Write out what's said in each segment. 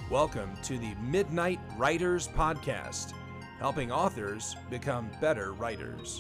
Welcome to the Midnight Writers Podcast, helping authors become better writers.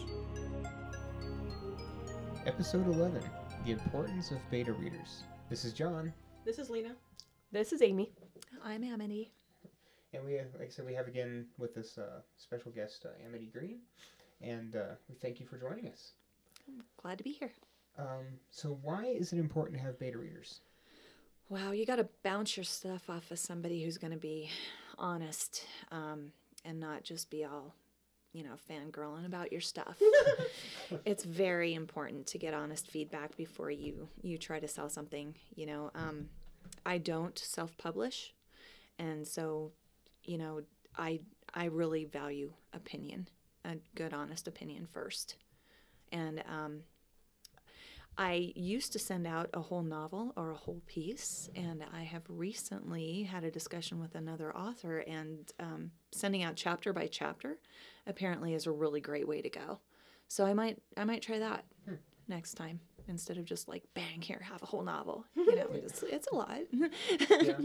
Episode 11, The Importance of Beta Readers. This is John. This is Lena. This is Amy. I'm Amity. And we have, like I said, we have again with us special guest, Amity Green. And we thank you for joining us. I'm glad to be here. So why is it important to have beta readers? Wow, you got to bounce your stuff off of somebody who's going to be honest and not just be all, fangirling about your stuff. It's very important to get honest feedback before you try to sell something. I don't self-publish, and so, I really value opinion, a good, honest opinion first. And I used to send out a whole novel or a whole piece, and I have recently had a discussion with another author, and sending out chapter by chapter apparently is a really great way to go. So I might try that next time instead of just like, bang, here, have a whole novel. It's a lot. Yeah.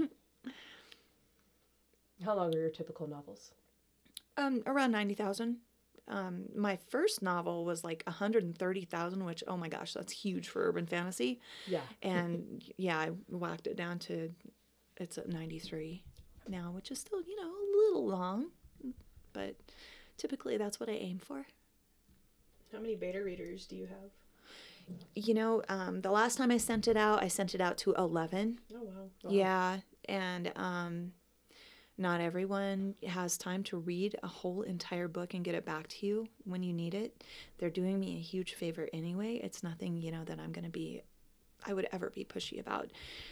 How long are your typical novels? Around 90,000. My first novel was like 130,000, which, oh my gosh, that's huge for urban fantasy. Yeah. And yeah, I whacked it down to, it's at 93 now, which is still, a little long, but typically that's what I aim for. How many beta readers do you have? The last time I sent it out to 11. Oh, wow. Yeah. And, not everyone has time to read a whole entire book and get it back to you when you need it. They're doing me a huge favor anyway. It's nothing, that I would ever be pushy about.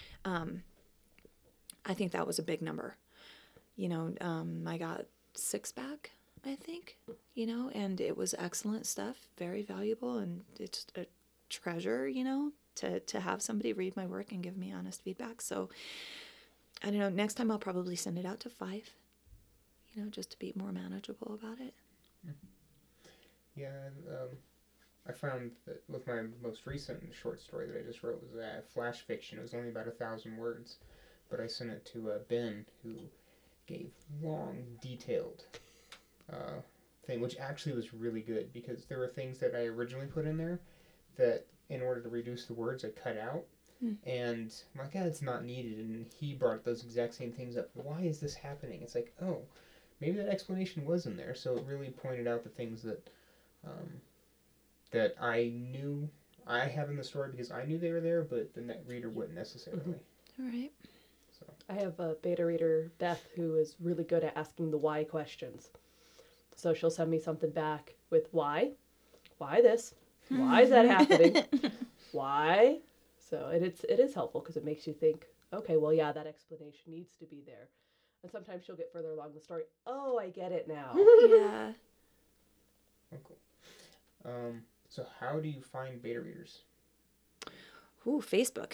I think that was a big number. I got 6 back, I think, and it was excellent stuff, very valuable, and it's a treasure, to have somebody read my work and give me honest feedback. So I don't know, next time I'll probably send it out to 5, just to be more manageable about it. Yeah, I found that with my most recent short story that I just wrote was flash fiction. It was only about 1,000 words, but I sent it to Ben, who gave long, detailed thing, which actually was really good because there were things that I originally put in there that, in order to reduce the words, I cut out. And I'm like, it's not needed. And he brought those exact same things up. Why is this happening? It's like, oh, maybe that explanation was in there. So it really pointed out the things that that I knew I have in the story because I knew they were there, but the reader wouldn't necessarily. All right. So I have a beta reader, Beth, who is really good at asking the why questions. So she'll send me something back with why? Why this? Why is that happening? Why? So it is helpful because it makes you think, okay, well, yeah, that explanation needs to be there. And sometimes she'll get further along the story. Oh, I get it now. Yeah. oh, cool. So how do you find beta readers? Ooh, Facebook.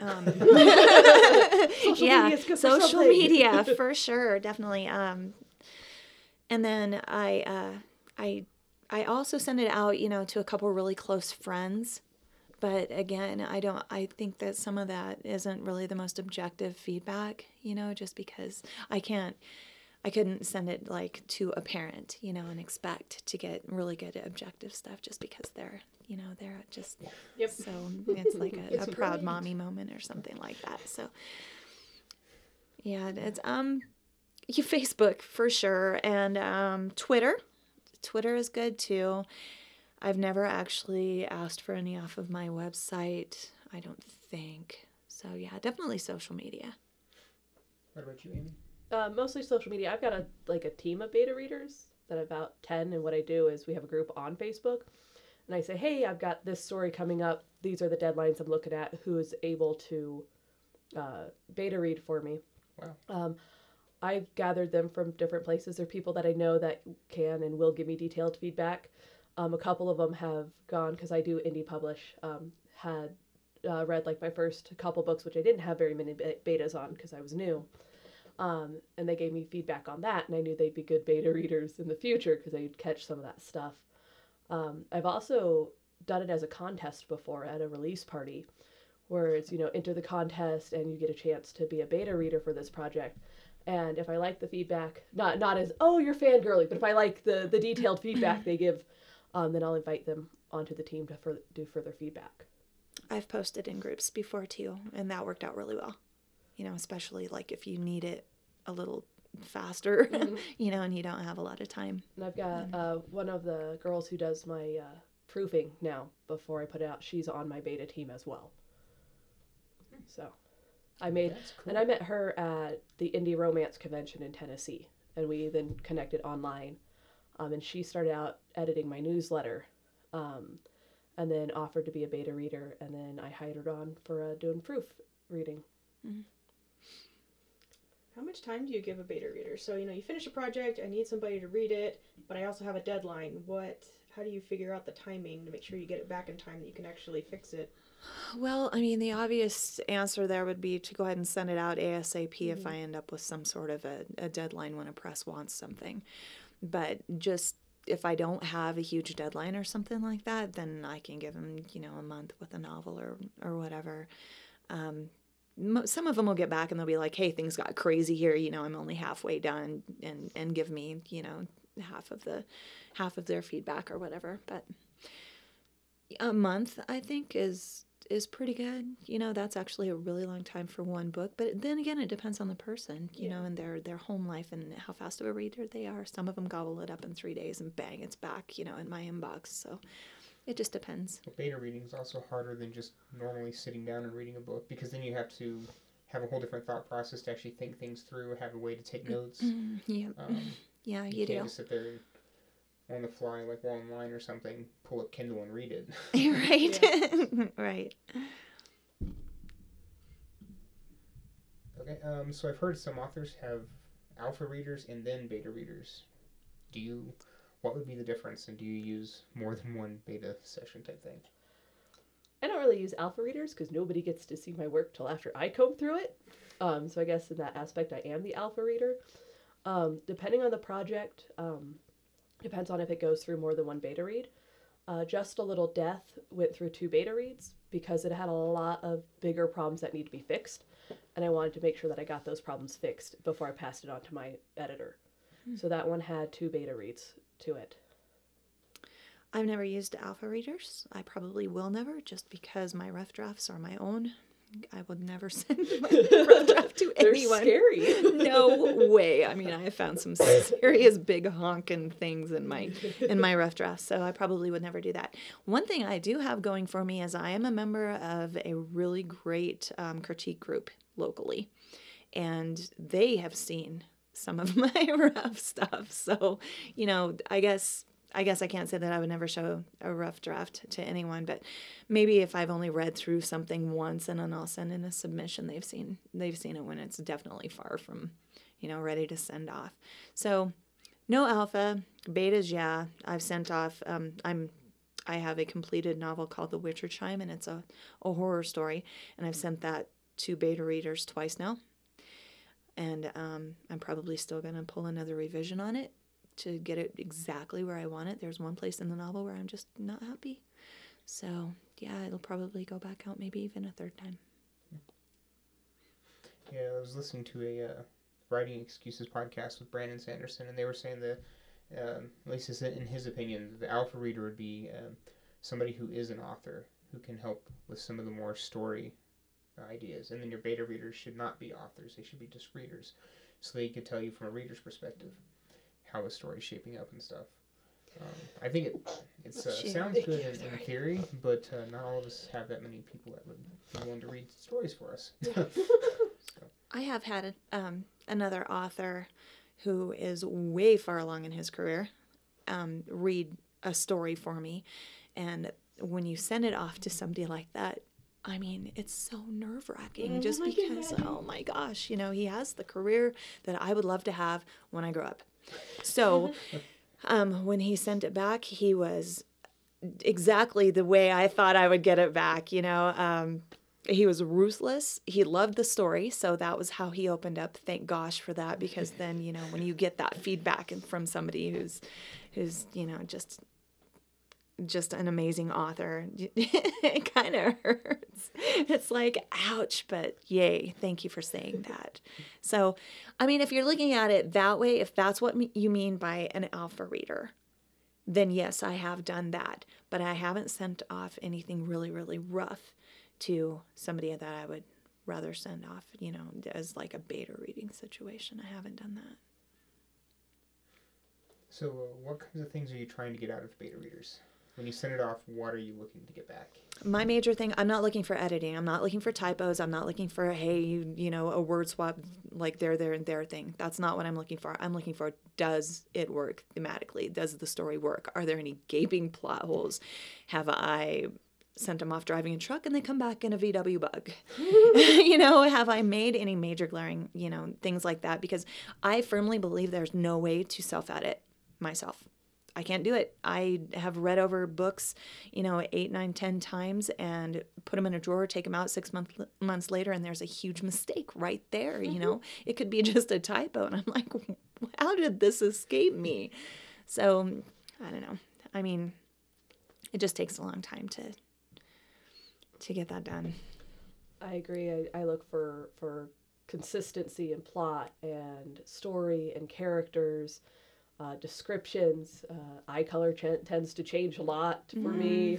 Social media for sure, definitely. And then I also send it out, to a couple really close friends. But again, I think that some of that isn't really the most objective feedback, just because I couldn't send it like to a parent, and expect to get really good objective stuff just because they're just, Yep. So it's like It's a proud brilliant. mommy moment or something like that. So yeah, it's, Facebook for sure. And, Twitter is good too. I've never actually asked for any off of my website, I don't think. So yeah, definitely social media. What about you, Amy? Mostly social media. I've got a team of beta readers that are about 10, and what I do is we have a group on Facebook, and I say, hey, I've got this story coming up. These are the deadlines I'm looking at. Who is able to beta read for me? Wow. I've gathered them from different places. They're people that I know that can and will give me detailed feedback. A couple of them have gone, because I do indie publish, had read like my first couple books, which I didn't have very many betas on because I was new. And they gave me feedback on that, and I knew they'd be good beta readers in the future because they'd catch some of that stuff. I've also done it as a contest before at a release party, where it's, enter the contest and you get a chance to be a beta reader for this project. And if I like the feedback, not as, oh, you're fangirling, but if I like the detailed feedback they give, then I'll invite them onto the team to do further feedback. I've posted in groups before too, and that worked out really well. You know, especially like if you need it a little faster, you know, and you don't have a lot of time. And I've got one of the girls who does my proofing now before I put it out. She's on my beta team as well. So I met her at the Indie Romance Convention in Tennessee, and we then connected online. And she started out editing my newsletter, and then offered to be a beta reader, and then I hired her on for doing proof reading. Mm-hmm. How much time do you give a beta reader? So, you know, you finish a project, I need somebody to read it, but I also have a deadline. How do you figure out the timing to make sure you get it back in time that you can actually fix it? Well, I mean, the obvious answer there would be to go ahead and send it out ASAP if I end up with some sort of a deadline when a press wants something. But just if I don't have a huge deadline or something like that, then I can give them, you know, a month with a novel or whatever. Some of them will get back and they'll be like, hey, things got crazy here. You know, I'm only halfway done, and give me, you know, half of their feedback or whatever. But a month, I think, is pretty good. You know, that's actually a really long time for one book. But then again, it depends on the person, you know, and their home life and how fast of a reader they are. Some of them gobble it up in 3 days and bang, it's back, you know, in my inbox. So it just depends. Well, beta reading is also harder than just normally sitting down and reading a book, because then you have to have a whole different thought process to actually think things through, have a way to take notes. Yeah. Yeah, you do. Can't just sit there and on the fly, like while online or something, pull up Kindle and read it. Right. Right. Okay, so I've heard some authors have alpha readers and then beta readers. What would be the difference, and do you use more than one beta session type thing? I don't really use alpha readers because nobody gets to see my work till after I comb through it. So I guess in that aspect, I am the alpha reader. Depending on the project, depends on if it goes through more than one beta read. Just a Little Death went through 2 beta reads because it had a lot of bigger problems that need to be fixed, and I wanted to make sure that I got those problems fixed before I passed it on to my editor. So that one had 2 beta reads to it. I've never used alpha readers. I probably will never, just because my rough drafts are my own. I would never send my rough draft to anyone. They're scary. No way. I mean, I have found some serious big honking things in my rough drafts, so I probably would never do that. One thing I do have going for me is I am a member of a really great critique group locally, and they have seen some of my rough stuff. So, you know, I guess I can't say that I would never show a rough draft to anyone, but maybe if I've only read through something once and then I'll send in a submission, they've seen it when it's definitely far from, you know, ready to send off. So no alpha, betas, yeah. I've sent off, I have a completed novel called The Witcher Chime, and it's a horror story, and I've sent that to beta readers twice now. And I'm probably still going to pull another revision on it to get it exactly where I want it. There's one place in the novel where I'm just not happy. So, yeah, it'll probably go back out maybe even a 3rd time. Yeah, I was listening to a Writing Excuses podcast with Brandon Sanderson, and they were saying that, at least in his opinion, the alpha reader would be somebody who is an author, who can help with some of the more story ideas. And then your beta readers should not be authors. They should be just readers. So they could tell you from a reader's perspective how a story's shaping up and stuff. I think it sounds good in theory, but not all of us have that many people that would be willing to read stories for us. So. I have had another author who is way far along in his career read a story for me, and when you send it off to somebody like that, I mean, it's so nerve-wracking just because, oh my gosh, you know, he has the career that I would love to have when I grow up. So when he sent it back, he was exactly the way I thought I would get it back, you know. He was ruthless. He loved the story, so that was how he opened up. Thank gosh for that, because then, you know, when you get that feedback from somebody who's you know, just an amazing author, it kind of hurts. It's like, ouch, but yay. Thank you for saying that. So, I mean, if you're looking at it that way, if that's what you mean by an alpha reader, then yes, I have done that. But I haven't sent off anything really, really rough to somebody that I would rather send off, as like a beta reading situation. I haven't done that. So, what kinds of things are you trying to get out of beta readers? When you send it off, what are you looking to get back? My major thing, I'm not looking for editing. I'm not looking for typos. I'm not looking for, hey, a word swap like there, and there thing. That's not what I'm looking for. I'm looking for, does it work thematically? Does the story work? Are there any gaping plot holes? Have I sent them off driving a truck and they come back in a VW bug? Have I made any major glaring, things like that? Because I firmly believe there's no way to self-edit myself. I can't do it. I have read over books, 8, 9, 10 times and put them in a drawer, take them out 6 months later, and there's a huge mistake right there. It could be just a typo. And I'm like, how did this escape me? So I don't know. I mean, it just takes a long time to get that done. I agree. I look for consistency in plot and story and characters. Descriptions, eye color tends to change a lot for me.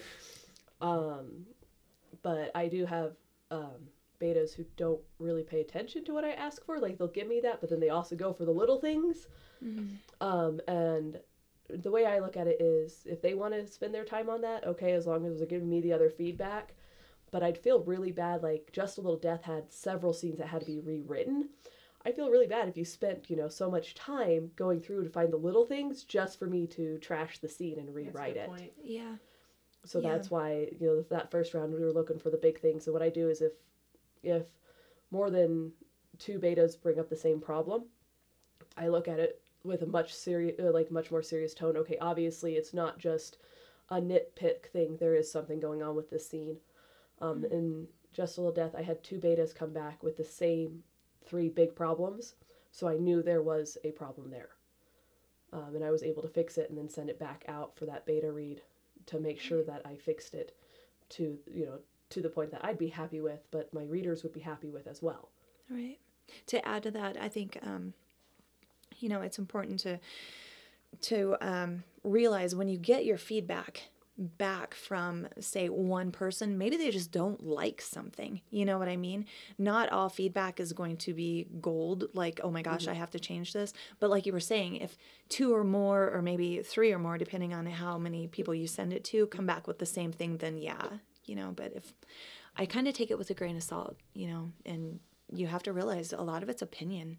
But I do have betas who don't really pay attention to what I ask for. Like, they'll give me that, but then they also go for the little things. And the way I look at it is, if they want to spend their time on that, okay, as long as they're giving me the other feedback. But I'd feel really bad, like, Just a Little Death had several scenes that had to be rewritten. I feel really bad if you spent, so much time going through to find the little things just for me to trash the scene and rewrite it. Point. Yeah. So that's why, that first round we were looking for the big things. So what I do is if more than 2 betas bring up the same problem, I look at it with a much more serious tone. Okay, obviously it's not just a nitpick thing. There is something going on with this scene. In Just a Little Death, I had 2 betas come back with the same 3 big problems, so I knew there was a problem there. And I was able to fix it and then send it back out for that beta read to make sure that I fixed it to the point that I'd be happy with, but my readers would be happy with as well. Right. To add to that, I think, it's important to realize when you get your feedback back from, say, one person, maybe they just don't like something. You know what I mean? Not all feedback is going to be gold, like, oh my gosh, I have to change this. But like you were saying, if 2 or more, or maybe 3 or more, depending on how many people you send it to, come back with the same thing, then yeah, but if I kind of take it with a grain of salt, and you have to realize a lot of it's opinion.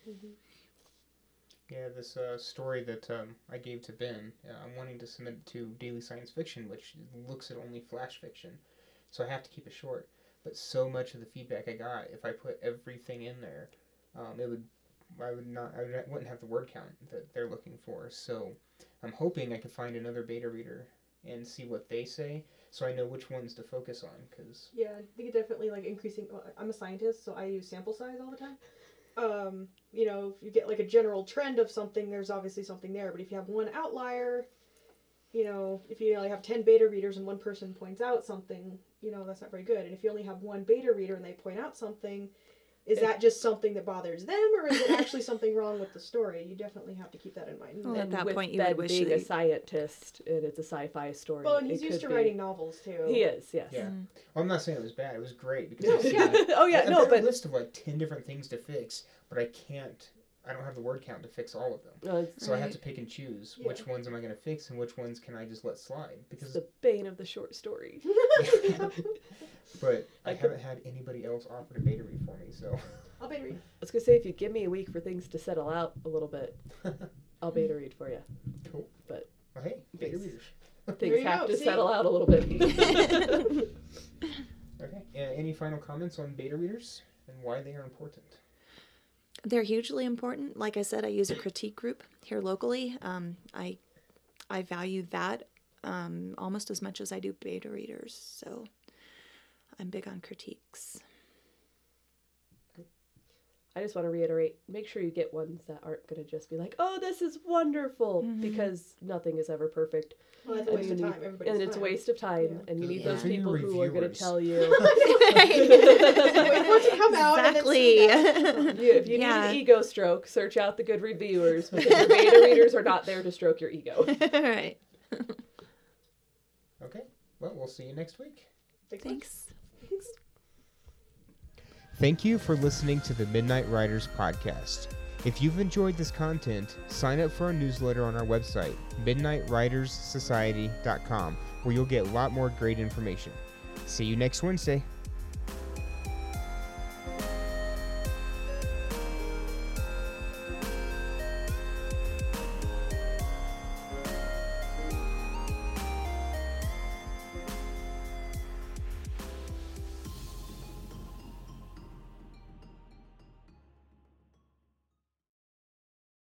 Yeah, this story that I gave to Ben, I'm wanting to submit it to Daily Science Fiction, which looks at only flash fiction. So I have to keep it short. But so much of the feedback I got, if I put everything in there, I wouldn't have the word count that they're looking for. So I'm hoping I can find another beta reader and see what they say, so I know which ones to focus on. Cause Yeah, I think it definitely, increasing. I'm a scientist, so I use sample size all the time. If you get a general trend of something, there's obviously something there. But if you have one outlier, if you only have 10 beta readers and one person points out something, that's not very good. And if you only have one beta reader and they point out something, is that just something that bothers them, or is it actually something wrong with the story? You definitely have to keep that in mind. Well, at that with point, you Ben would wish being a scientist, and it's a sci-fi story. Well, and he's used to writing novels too. He is, yes. Yeah. Well, I'm not saying it was bad. It was great because No, I see yeah. Oh yeah, I've no, got a but list of 10 different things to fix, but I don't have the word count to fix all of them. So I have to pick and choose which ones am I going to fix and which ones can I just let slide. it's Because the bane of the short story. But I haven't had anybody else offer to beta read for me, so. I'll beta read. I was gonna say, if you give me a week for things to settle out a little bit, I'll beta read for you. Cool. But well, hey, beta Thanks. readers. things you have go, to see? settle out a little bit. Okay. Any final comments on beta readers and why they are important? They're hugely important. Like I said, I use a critique group here locally. I value that almost as much as I do beta readers. So I'm big on critiques. I just want to reiterate, make sure you get ones that aren't going to just be like, oh, this is wonderful, because nothing is ever perfect. Well, that's a waste of time. Everybody's And it's a time. waste of time, and you need those Yeah. people who are going to Reviewers. tell you. Wait for it to come out. Exactly. If you need an ego stroke, search out the good reviewers, because your beta readers are not there to stroke your ego. Right. Okay. Well, we'll see you next week. Thanks. Thank you for listening to the Midnight Riders podcast. If you've enjoyed this content, sign up for our newsletter on our website, midnightriderssociety.com, where you'll get a lot more great information. See you next Wednesday.